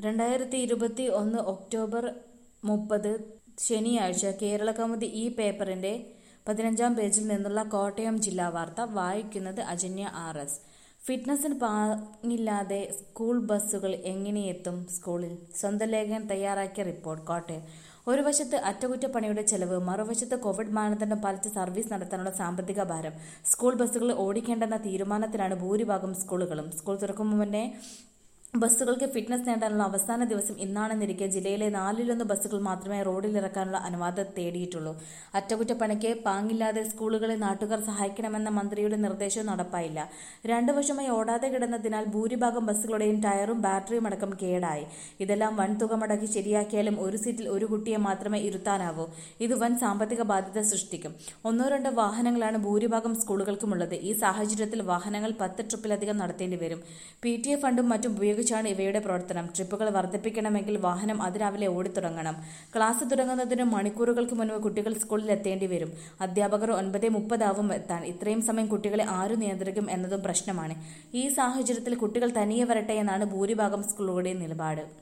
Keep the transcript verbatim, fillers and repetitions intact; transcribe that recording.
രണ്ടായിരത്തി ഇരുപത്തി ഒന്ന് ഒക്ടോബർ മുപ്പത് ശനിയാഴ്ച കേരളകൗമുദി ഈ പേപ്പറിന്റെ പതിനഞ്ചാം പേജിൽ നിന്നുള്ള കോട്ടയം ജില്ലാ വാർത്ത വായിക്കുന്നത് അജന്യ ആർ എസ്. ഫിറ്റ്നസിന് പാങ്ങില്ലാതെ സ്കൂൾ ബസ്സുകൾ എങ്ങനെയെത്തും സ്കൂളിൽ? സ്വന്തം ലേഖകൻ തയ്യാറാക്കിയ റിപ്പോർട്ട്. കോട്ടയം. ഒരു വശത്ത് അറ്റകുറ്റപ്പണിയുടെ ചെലവ്, മറുവശത്ത് കോവിഡ് മാനദണ്ഡം പാലിച്ച് സർവീസ് നടത്താനുള്ള സാമ്പത്തിക ഭാരം. സ്കൂൾ ബസ്സുകൾ ഓടിക്കേണ്ടെന്ന തീരുമാനത്തിലാണ് ഭൂരിഭാഗം സ്കൂളുകളും. സ്കൂൾ തുറക്കും മുന്നേ ബസ്സുകൾക്ക് ഫിറ്റ്നസ് നേടാനുള്ള അവസാന ദിവസം ഇന്നാണെന്നിരിക്കെ ജില്ലയിലെ നാലിലൊന്ന് ബസ്സുകൾ മാത്രമേ റോഡിലിറക്കാനുള്ള അനുവാദം തേടിയിട്ടുള്ളൂ. അറ്റകുറ്റപ്പണിക്ക് പാങ്ങില്ലാതെ സ്കൂളുകളെ നാട്ടുകാർ സഹായിക്കണമെന്ന മന്ത്രിയുടെ നിർദ്ദേശവും നടപ്പായില്ല. രണ്ടു വർഷമായി ഓടാതെ കിടന്നതിനാൽ ഭൂരിഭാഗം ബസ്സുകളുടെയും ടയറും ബാറ്ററിയും അടക്കം കേടായി. ഇതെല്ലാം വൻ തുക മുടക്കി ശരിയാക്കിയാലും ഒരു സീറ്റിൽ ഒരു കുട്ടിയെ മാത്രമേ ഇരുത്താനാവൂ. ഇത് വൻ സാമ്പത്തിക ബാധ്യത സൃഷ്ടിക്കും. ഒന്നോ രണ്ടോ വാഹനങ്ങളാണ് ഭൂരിഭാഗം സ്കൂളുകൾക്കുമുള്ളത്. ഈ സാഹചര്യത്തിൽ വാഹനങ്ങൾ പത്ത് ട്രിപ്പിലധികം നടത്തേണ്ടി വരും. പി ടി എ ഫണ്ടും മറ്റും ഉപയോഗിച്ച് ാണ് ഇവയുടെ പ്രവർത്തനം. ട്രിപ്പുകൾ വർദ്ധിപ്പിക്കണമെങ്കിൽ വാഹനം അതിരാവിലെ ഓടിത്തുടങ്ങണം. ക്ലാസ് തുടങ്ങുന്നതിന് മണിക്കൂറുകൾക്ക് മുൻപ് കുട്ടികൾ സ്കൂളിൽ എത്തേണ്ടി വരും. അധ്യാപകർ ഒൻപത് മുപ്പതാവും എത്താൻ. ഇത്രയും സമയം കുട്ടികളെ ആരു നിയന്ത്രിക്കും എന്നതും പ്രശ്നമാണ്. ഈ സാഹചര്യത്തിൽ കുട്ടികൾ തനിയെ വരട്ടെ എന്നാണ് ഭൂരിഭാഗം സ്കൂളുകളുടെയും നിലപാട്.